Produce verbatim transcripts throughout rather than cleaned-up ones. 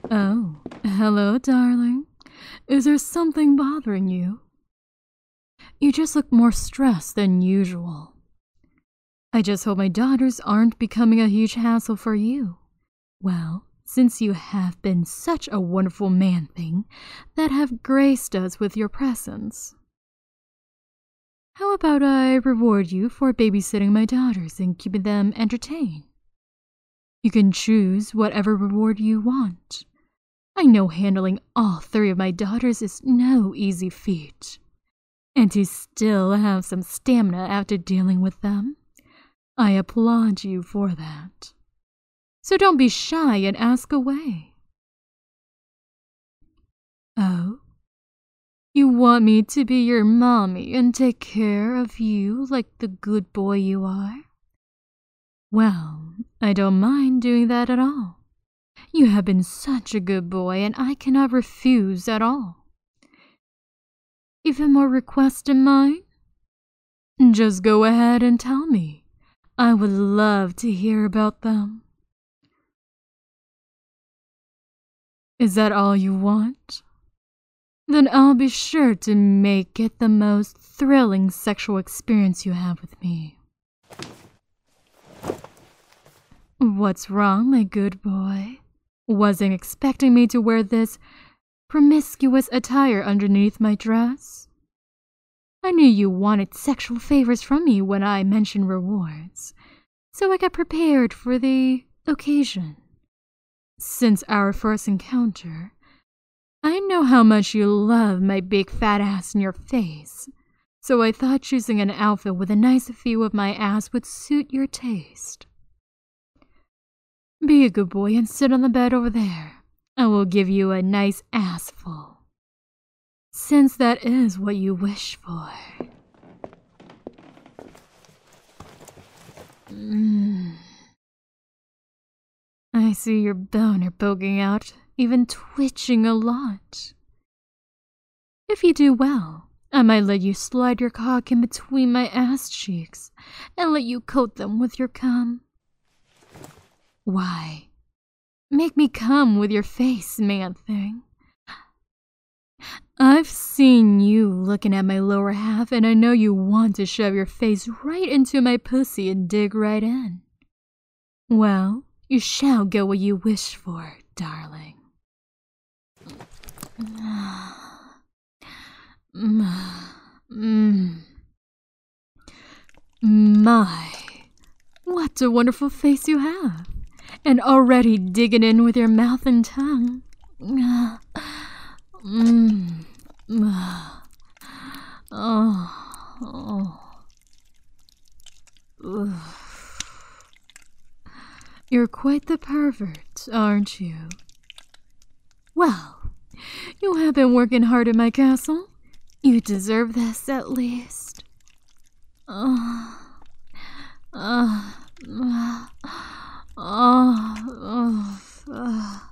Oh, hello, darling. Is there something bothering you? You just look more stressed than usual. I just hope my daughters aren't becoming a huge hassle for you. Well, since you have been such a wonderful man-thing that have graced us with your presence. How about I reward you for babysitting my daughters and keeping them entertained? You can choose whatever reward you want. I know handling all three of my daughters is no easy feat. And to still have some stamina after dealing with them, I applaud you for that. So don't be shy and ask away. Oh? You want me to be your mommy and take care of you like the good boy you are? Well, I don't mind doing that at all. You have been such a good boy and I cannot refuse at all. Even more requests in mine? Just go ahead and tell me. I would love to hear about them. Is that all you want? Then I'll be sure to make it the most thrilling sexual experience you have with me. What's wrong, my good boy? Wasn't expecting me to wear this promiscuous attire underneath my dress? I knew you wanted sexual favors from me when I mentioned rewards, so I got prepared for the occasion. Since our first encounter, I know how much you love my big fat ass in your face, so I thought choosing an outfit with a nice view of my ass would suit your taste. Be a good boy and sit on the bed over there. I will give you a nice ass full, since that is what you wish for. Mm. I see your boner poking out, even twitching a lot. If you do well, I might let you slide your cock in between my ass cheeks and let you coat them with your cum. Why? Make me come with your face, man thing. I've seen you looking at my lower half and I know you want to shove your face right into my pussy and dig right in. Well, you shall get what you wish for, darling. Mm. My, what a wonderful face you have. And already digging in with your mouth and tongue. Mm. Oh. Oh. You're quite the pervert, aren't you? Well, you have been working hard in my castle. You deserve this at least. Oh. Oh. Oh. Oh, oh,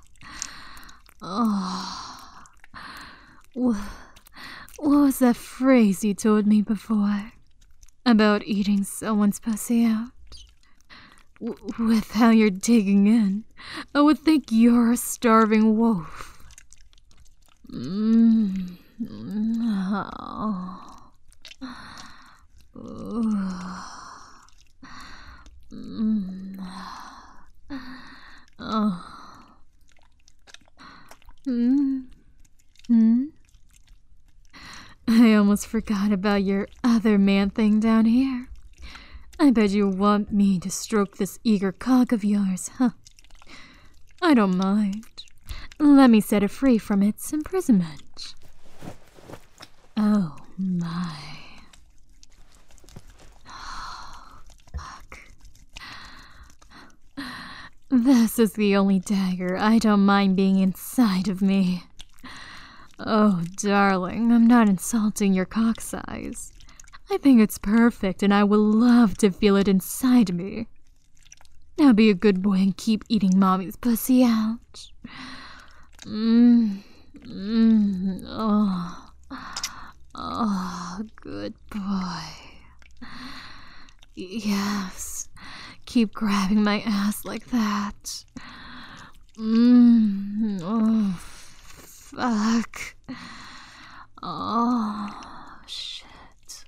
oh. What was that phrase you told me before about eating someone's pussy out? W with how you're digging in, I would think you're a starving wolf. Mm. Oh. Oh. Mm. Oh. Hmm. Hmm. I almost forgot about your other man thing down here. I bet you want me to stroke this eager cock of yours, huh? I don't mind. Let me set it free from its imprisonment. Oh my. This is the only dagger I don't mind being inside of me. Oh, darling, I'm not insulting your cock size. I think it's perfect and I would love to feel it inside me. Now be a good boy and keep eating mommy's pussy out. Mmm. Mmm. Oh. Oh, good boy. Yes. Keep grabbing my ass like that. Mmm. Oh. fuck. Oh, shit.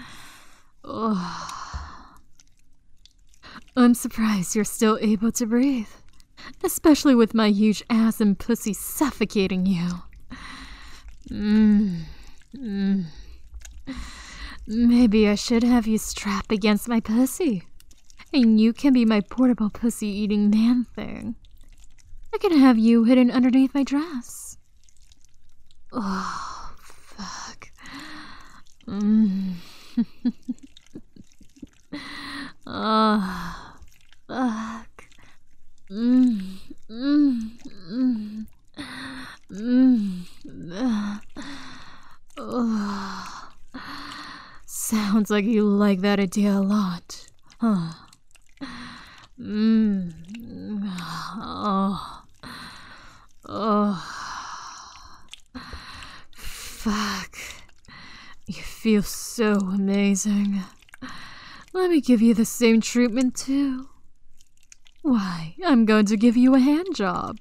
Oh. I'm surprised you're still able to breathe. Especially with my huge ass and pussy suffocating you. Mmm. Mmm. Maybe I should have you strapped against my pussy. And you can be my portable pussy-eating man thing. I can have you hidden underneath my dress. Oh, fuck. Mmm. Oh, fuck. Mmm. Mmm. Mmm. Mmm. Oh. Sounds like you like that idea a lot, huh? Mmm. Oh. Oh. Fuck. You feel so amazing. Let me give you the same treatment too. Why, I'm going to give you a hand job.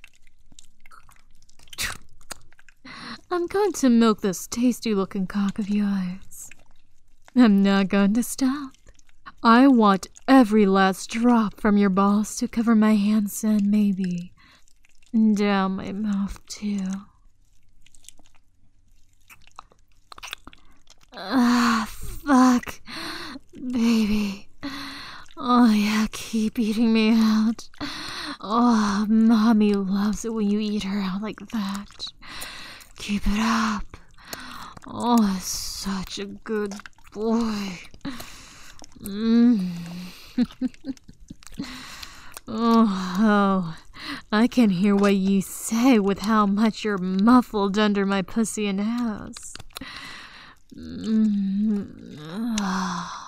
I'm going to milk this tasty-looking cock of yours. I'm not going to stop. I want every last drop from your balls to cover my hands and maybe down my mouth too. Ah, fuck. Baby. Oh yeah, keep eating me out. Oh, mommy loves it when you eat her out like that. Keep it up. Oh, such a good boy. Mm. oh, oh, I can hear what you say with how much you're muffled under my pussy and ass. Mm. Oh,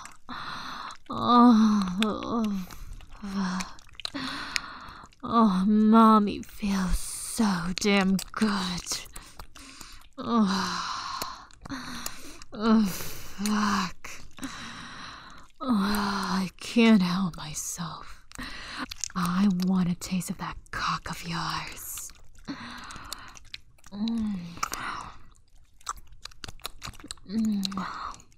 oh, fuck. Oh, mommy feels so damn good. Oh, oh fuck. Oh, I can't help myself. I want a taste of that cock of yours. Mm. Mm.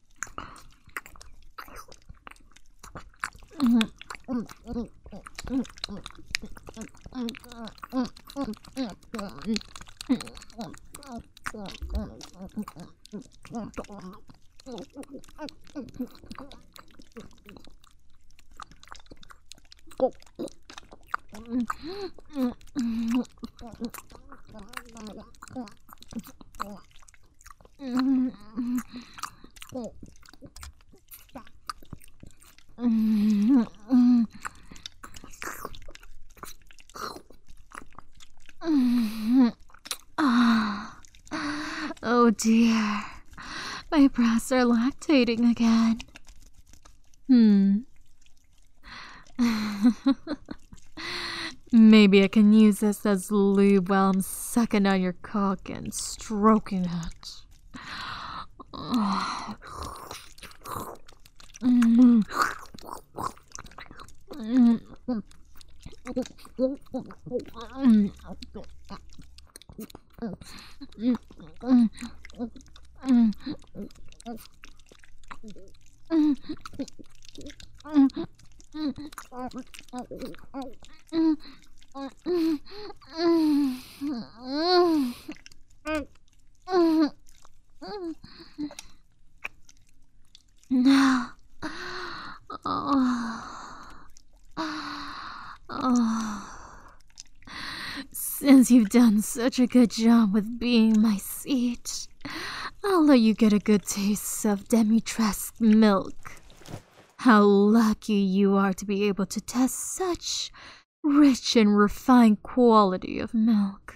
Oh dear, my breasts are lactating again. Hmm. Maybe I can use this as lube while I'm sucking on your cock and stroking it. Oh. Mm. Mm. No. Oh. Oh. Since you've done such a good job with being my seat, I'll let you get a good taste of Dimitrescu milk. How lucky you are to be able to test such rich and refined quality of milk.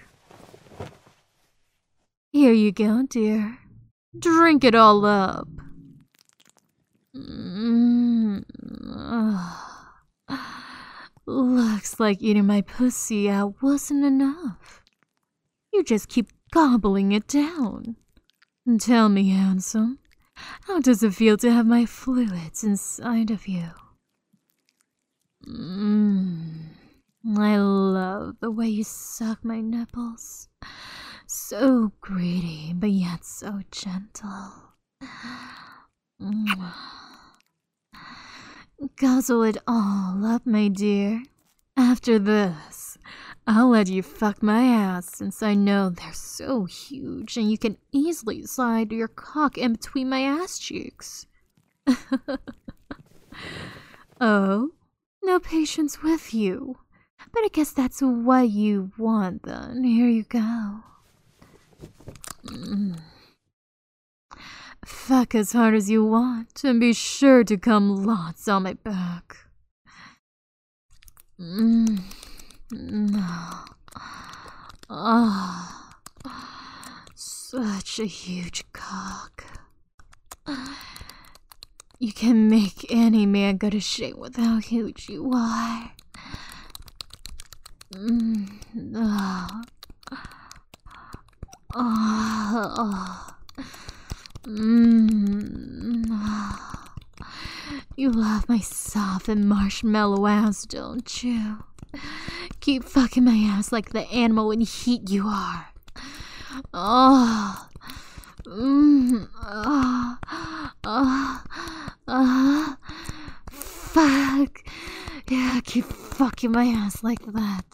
Here you go, dear. Drink it all up. Mm. Looks like eating my pussy out wasn't enough. You just keep gobbling it down. Tell me, handsome, how does it feel to have my fluids inside of you? Mmm. I love the way you suck my nipples. So greedy, but yet so gentle. Guzzle it all up, my dear. After this, I'll let you fuck my ass since I know they're so huge and you can easily slide your cock in between my ass cheeks. Oh, no patience with you. But I guess that's what you want then. Here you go. Mm. Fuck as hard as you want and be sure to come lots on my back. Mm. Mm. Oh, such a huge cock. You can make any man go to shit with how huge you are. Mm. Oh. Oh. Mm. You love my soft and marshmallow ass, don't you? Keep fucking my ass like the animal in heat you are. Oh. Mm. Oh. Oh. Oh. Fuck. Yeah, keep fucking my ass like that.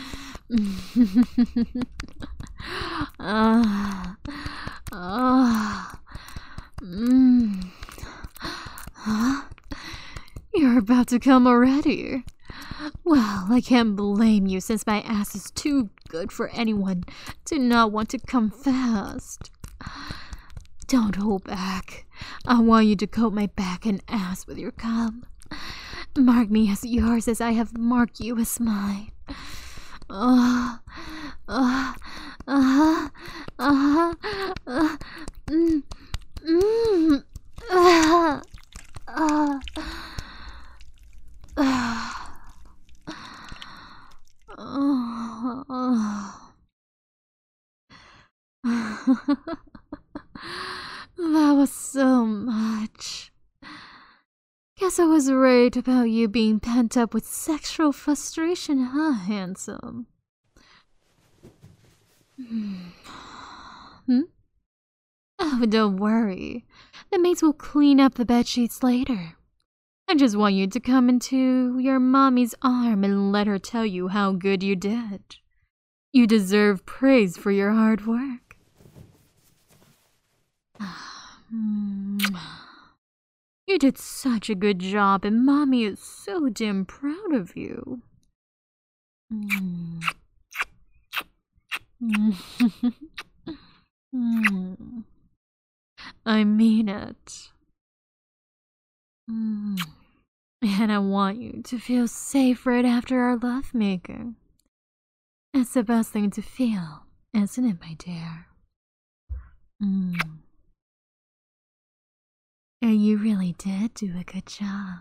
Ah. Ah. Mm. Huh? You're about to come already. Well, I can't blame you since my ass is too good for anyone to not want to come fast. Don't hold back. I want you to coat my back and ass with your cum. Mark me as yours as I have marked you as mine. Oh, oh, uh, uh, uh, mm, mm, uh, uh, uh, oh. That was so much. Guess I was right about you being pent up with sexual frustration, huh, handsome? Hmm? Oh, don't worry. The maids will clean up the bedsheets later. I just want you to come into your mommy's arm and let her tell you how good you did. You deserve praise for your hard work. You did such a good job, and Mommy is so damn proud of you. Mm. Mm. I mean it. Mm. And I want you to feel safe right after our lovemaking. It's the best thing to feel, isn't it, my dear? Mm. And you really did do a good job.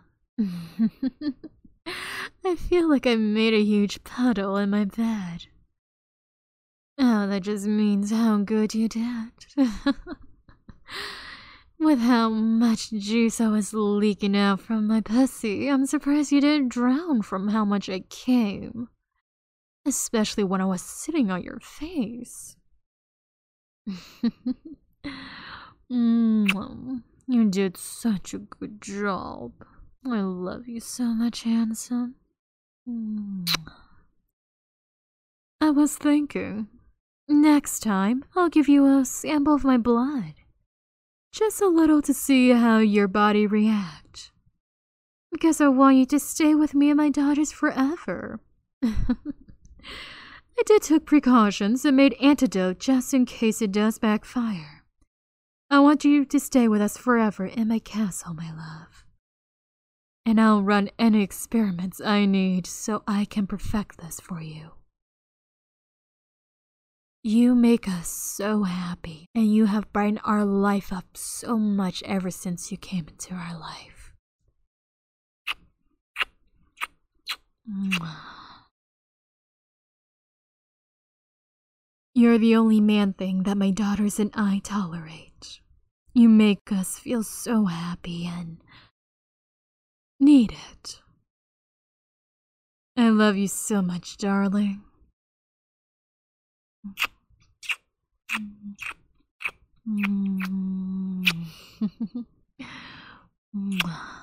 I feel like I made a huge puddle in my bed. Oh, that just means how good you did. With how much juice I was leaking out from my pussy, I'm surprised you didn't drown from how much I came. Especially when I was sitting on your face. Mm, you did such a good job. I love you so much, handsome. Mm. I was thinking, next time I'll give you a sample of my blood. Just a little to see how your body reacts. Because I want you to stay with me and my daughters forever. I did take precautions and made antidote just in case it does backfire. I want you to stay with us forever in my castle, my love. And I'll run any experiments I need so I can perfect this for you. You make us so happy, and you have brightened our life up so much ever since you came into our life. You're the only man thing that my daughters and I tolerate. You make us feel so happy and need it. I love you so much, darling. Mm. Mm.